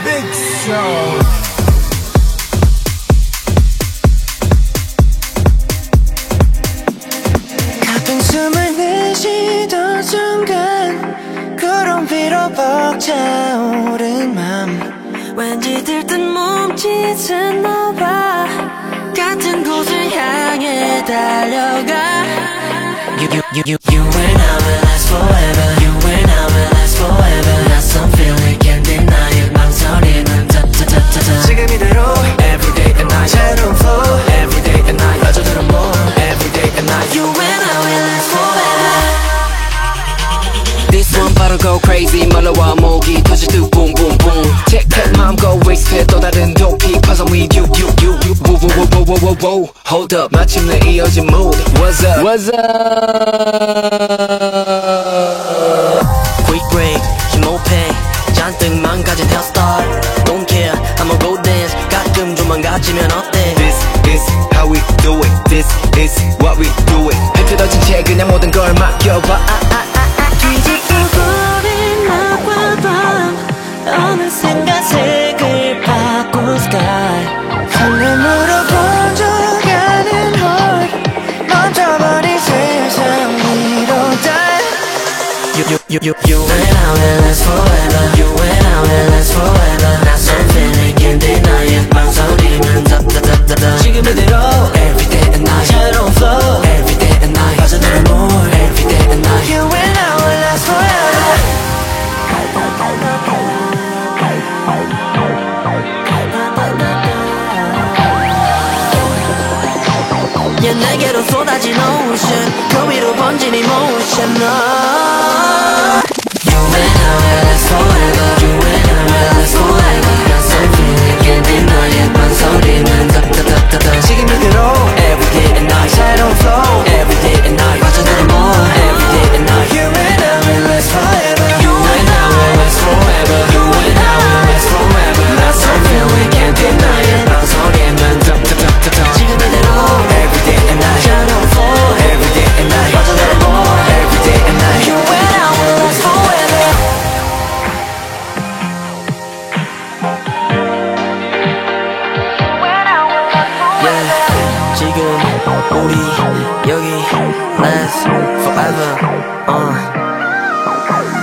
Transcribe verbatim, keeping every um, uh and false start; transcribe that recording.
Big Show. 가쁜 숨을 내쉬던 순간 구름 위로 벅차오른 맘 왠지 들뜬 몸짓은 너와 같은 곳을 향해 달려가 You, you, you, you, you and I will last forever You and I will last forever 낯선 feeling can't deny it 망설이는 타타타타타 지금 이대로 Everyday and night 새로운 flow Everyday and night 빠져들어 more Everyday and night You and I will last forever This one 바로 go crazy 말로와 목이 터질 듯 boom boom boom Check that 마음 go wasted 또 다른 도피 파서 with you you you you Woo woo woo woo woo woo Hold up 마침내 이어진 mood What's up What's up Quick break 힘없해 잔뜩 망가진 hairstyle Don't care I'ma go dance 가끔 좀 망가지면 어때 This is how we do it This is what we do it 흐트러진 채 그냥 모든 걸 맡겨봐 아, 아, 아, 아. 뒤집어버린 낮과 밤 어느샌가 색을 바꾼 sky 설렘으로 번져가는 홀 멈춰버린 세상 위로 dive You, you, you, you, you and I will last forever You and I will last forever 낯선 feeling can't deny it 망설이면 답답답답 지금 이대로 Everyday and night 새로운 flow Everyday and night 빠져들어 more Everyday and night You and I will last forever yeah, 내게로 쏟아진 ocean 그 위로 번진 emotion no. You and I will last forever You and I will last forever 낯선 feeling can't deny it 망설이면 답답답답 지금 이대로 Everyday and night 새로운 flow Everyday and night 빠져들어 more Everyday and night You and I will last forever You and I will last forever You and I will last forever 낯선 feeling can't deny it 망설이면 답답답답 지금 이대로 Everyday and night 새로운 flow Everyday and night 빠져들어 more Everyday and night You and I will last forever Yeah, 지금 우리 여기 last forever uh.